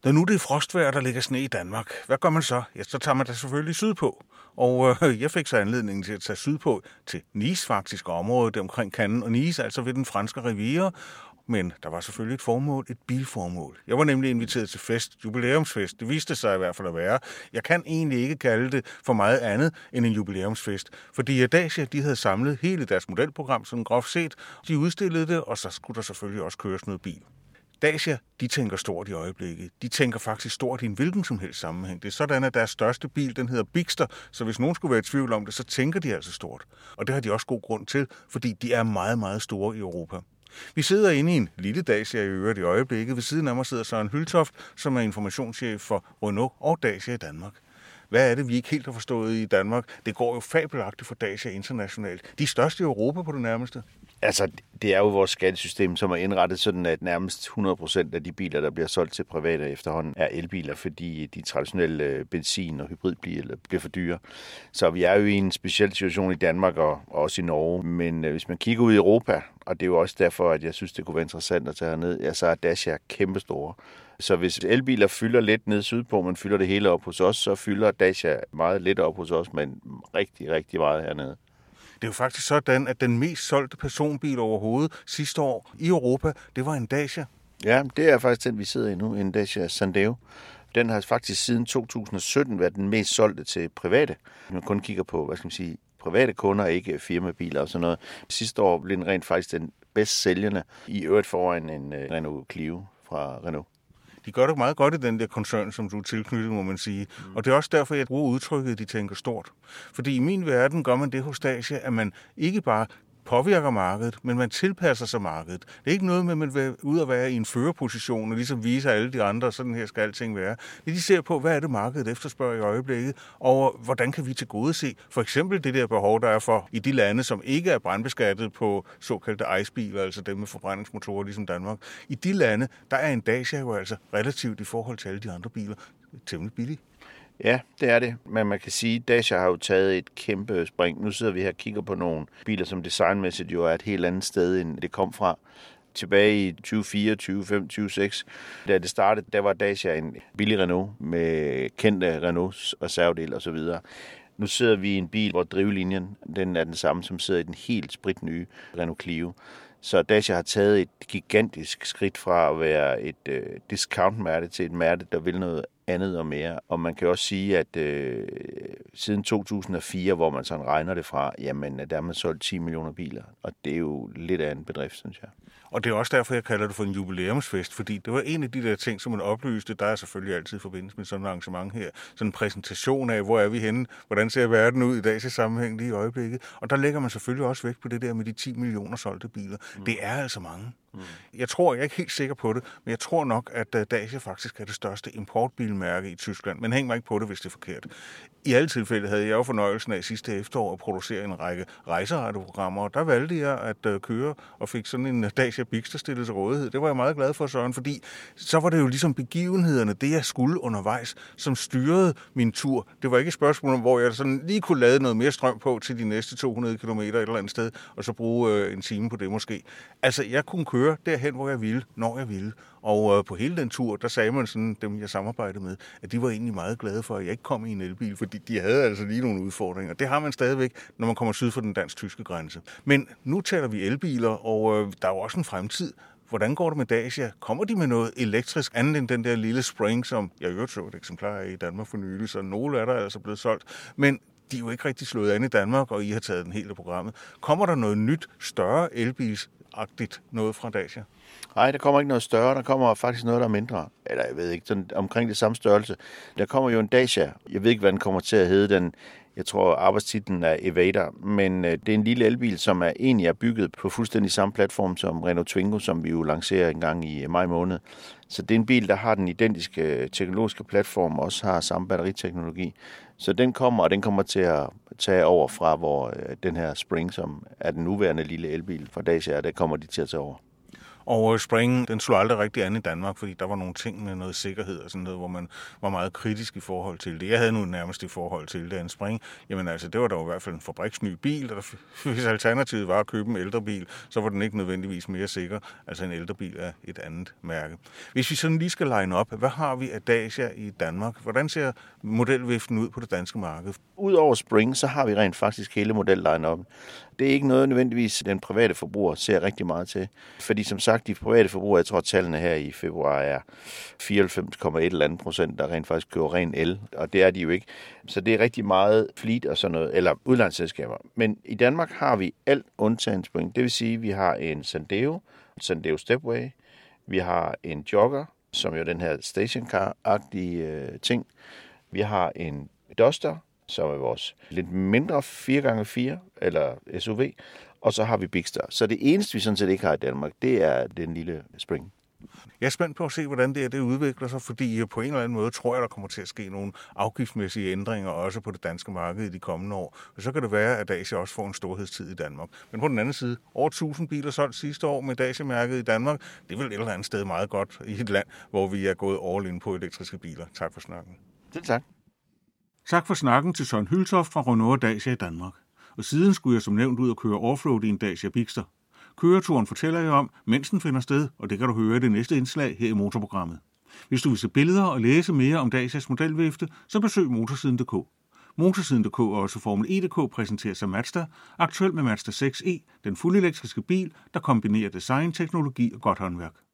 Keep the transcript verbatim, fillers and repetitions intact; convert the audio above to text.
Når nu det er frostvejr, der ligger sne i Danmark, hvad gør man så? Ja, så tager man da selvfølgelig sydpå. Og øh, jeg fik så anledningen til at tage sydpå til Nice faktisk, området omkring Cannes og Nice, altså ved den franske riviera. Men der var selvfølgelig et formål, et bilformål. Jeg var nemlig inviteret til fest, jubilæumsfest. Det viste sig i hvert fald at være. Jeg kan egentlig ikke kalde det for meget andet end en jubilæumsfest. Fordi Dacia, de havde samlet hele deres modelprogram, sådan groft set. De udstillede det, og så skulle der selvfølgelig også køres noget bil. Dacia, de tænker stort i øjeblikket. De tænker faktisk stort i en hvilken som helst sammenhæng. Det er sådan, at deres største bil, den hedder Bigster, så hvis nogen skulle være i tvivl om det, så tænker de altså stort. Og det har de også god grund til, fordi de er meget, meget store i Europa. Vi sidder inde i en lille Dacia i øvrigt i øjeblikket. Ved siden af mig sidder Søren Hyltoft, som er informationschef for Renault og Dacia i Danmark. Hvad er det, vi ikke helt har forstået i Danmark? Det går jo fabelagtigt for Dacia internationalt. De er største i Europa på det nærmeste. Altså, det er jo vores skattesystem, som er indrettet sådan, at nærmest hundrede procent af de biler, der bliver solgt til private efterhånden, er elbiler, fordi de traditionelle benzin- og hybridbiler bliver for dyre. Så vi er jo i en speciel situation i Danmark og også i Norge. Men hvis man kigger ud i Europa, og det er jo også derfor, at jeg synes, det kunne være interessant at tage herned, ja, så er Dacia kæmpestore. Så hvis elbiler fylder lidt ned sydpå, men fylder det hele op hos os, så fylder Dacia meget lidt op hos os, men rigtig, rigtig meget hernede. Det er jo faktisk sådan, at den mest solgte personbil overhovedet sidste år i Europa, det var en Dacia. Ja, det er faktisk den, vi sidder i nu, en Dacia Sandero. Den har faktisk siden to tusind og sytten været den mest solgte til private. Man kun kigger på, hvad skal man sige, private kunder, ikke firmabiler og sådan noget. Sidste år blev den rent faktisk den bedst sælgende, i øvrigt foran en Renault Clio fra Renault. De gør det meget godt i den der koncern, som du er tilknyttet, må man sige. Mm. Og det er også derfor, jeg bruger udtrykket, at de tænker stort. Fordi i min verden gør man det hos Dacia, at man ikke bare påvirker markedet, men man tilpasser sig markedet. Det er ikke noget med, at man vil ud og være i en førerposition og ligesom vise alle de andre, sådan her skal alting være. Det de ser på, hvad er det markedet efterspørger i øjeblikket, og hvordan kan vi tilgodese for eksempel det der behov, der er for i de lande, som ikke er brandbeskattet på såkaldte ICE-biler, altså dem med forbrændingsmotorer ligesom Danmark. I de lande, der er en Dacia jo altså relativt i forhold til alle de andre biler temmelig billig. Ja, det er det. Men man kan sige, at Dacia har jo taget et kæmpe spring. Nu sidder vi her og kigger på nogle biler, som designmæssigt jo er et helt andet sted, end det kom fra. Tilbage i tyve fire, tyve fem, tyve seks, da det startede, der var Dacia en billig Renault med kendte Renaults reservedel og så videre. Nu sidder vi i en bil, hvor drivlinjen den er den samme, som sidder i den helt spritnye Renault Clio. Så Dacia har taget et gigantisk skridt fra at være et øh, discount-mærke til et mærke, der vil noget andet og mere. Og man kan også sige, at øh, siden to tusind og fire, hvor man sådan regner det fra, jamen der har man solgt ti millioner biler. Og det er jo lidt af en bedrift, synes jeg. Og det er også derfor, jeg kalder det for en jubilæumsfest, fordi det var en af de der ting, som man oplyste. Der er selvfølgelig altid i forbindelse med sådan et arrangement her. Sådan en præsentation af, hvor er vi henne, hvordan ser verden ud i dag til sammenhæng lige i øjeblikket. Og der lægger man selvfølgelig også vægt på det der med de ti millioner solgte biler. Mm. Det er altså mange. Mm. Jeg tror, jeg er ikke helt sikker på det, men jeg tror nok, at Dacia faktisk er det største importbilmærke i Tyskland. Men hæng mig ikke på det, hvis det er forkert. I alle tilfælde havde jeg jo fornøjelsen af sidste efterår at producere en række rejseradioprogrammer, og der valgte jeg at køre og fik sådan en Dacia Bigster stillet til rådighed. Det var jeg meget glad for, Søren, fordi så var det jo ligesom begivenhederne, det jeg skulle undervejs, som styrede min tur. Det var ikke et spørgsmål om, hvor jeg sådan lige kunne lade noget mere strøm på til de næste to hundrede kilometer et eller andet sted, og så bruge en time på det måske. Altså, jeg kunne køre derhen, hvor jeg ville, når jeg ville. Og øh, på hele den tur, der sagde man sådan, dem jeg samarbejdede med, at de var egentlig meget glade for, at jeg ikke kom i en elbil, fordi de havde altså lige nogle udfordringer. Det har man stadigvæk, når man kommer syd for den dansk-tyske grænse. Men nu taler vi elbiler, og øh, der er jo også en fremtid. Hvordan går det med Dacia? Kommer de med noget elektrisk andet end den der lille Spring, som jeg jo så et eksemplar af i Danmark for nylig, så nogle er der altså blevet solgt. Men de er jo ikke rigtig slået an i Danmark, og I har taget den hele programmet. Kommer der noget nyt, større elbilsagtigt noget fra Dacia? Nej, der kommer ikke noget større. Der kommer faktisk noget, der er mindre. Eller jeg ved ikke, sådan omkring det samme størrelse. Der kommer jo en Dacia. Jeg ved ikke, hvad den kommer til at hedde. Den, jeg tror, arbejdstitlen er Evader. Men øh, det er en lille elbil, som er egentlig er bygget på fuldstændig samme platform som Renault Twingo, som vi jo lancerer en gang i maj måned. Så det er en bil, der har den identiske teknologiske platform, og også har samme batteriteknologi. Så den kommer, og den kommer til at tage over fra, hvor øh, den her Spring, som er den nuværende lille elbil fra Dacia, der kommer de til at tage over. Og Spring, den slog aldrig rigtig an i Danmark, fordi der var nogle ting med noget sikkerhed og sådan noget, hvor man var meget kritisk i forhold til det. Jeg havde nu nærmest i forhold til det. En Spring, jamen altså, det var der i hvert fald en fabriksny bil, og hvis alternativet var at købe en ældre bil, så var den ikke nødvendigvis mere sikker. Altså en ældre bil er et andet mærke. Hvis vi sådan lige skal line op, hvad har vi af Dacia i Danmark? Hvordan ser modelviften ud på det danske marked? Udover Spring, så har vi rent faktisk hele modelline-up. Det er ikke noget nødvendigvis, den private forbruger ser rigtig meget til. Fordi som sagt, de private forbrugere, jeg tror, tallene her i februar er fireoghalvfems komma et eller andet procent, der rent faktisk køber ren el, og det er de jo ikke. Så det er rigtig meget fleet og sådan noget, eller udlandsselskaber. Men i Danmark har vi alt undtagen Spring. Det vil sige, at vi har en Sandero, Sandero Stepway, vi har en Jogger, som jo er den her stationcar-agtige øh, ting. Vi har en Duster, som er vores lidt mindre fire gange fire, eller S U V, og så har vi Bigster. Så det eneste, vi sådan set ikke har i Danmark, det er den lille Spring. Jeg er spændt på at se, hvordan det, det udvikler sig, fordi på en eller anden måde tror jeg, der kommer til at ske nogle afgiftsmæssige ændringer også på det danske marked i de kommende år. Og så kan det være, at Dacia også får en storhedstid i Danmark. Men på den anden side, over tusind biler solgt sidste år med Dacia-mærket i Danmark, det er vel et eller andet sted meget godt i et land, hvor vi er gået all in på elektriske biler. Tak for snakken. Selv tak. Tak for snakken til Søren Hyltoft fra Renault og Dacia i Danmark. Og siden skulle jeg som nævnt ud og køre offroad i en Dacia Bigster. Køreturen fortæller jeg om, mens den finder sted, og det kan du høre i det næste indslag her i Motorprogrammet. Hvis du vil se billeder og læse mere om Dacias modelvifte, så besøg motorsiden punktum d k. Motorsiden punktum d k og også Formel E punktum d k præsenterer sig Mazda, aktuelt med Mazda seks e, den fuldelektriske bil, der kombinerer design, teknologi og godt håndværk.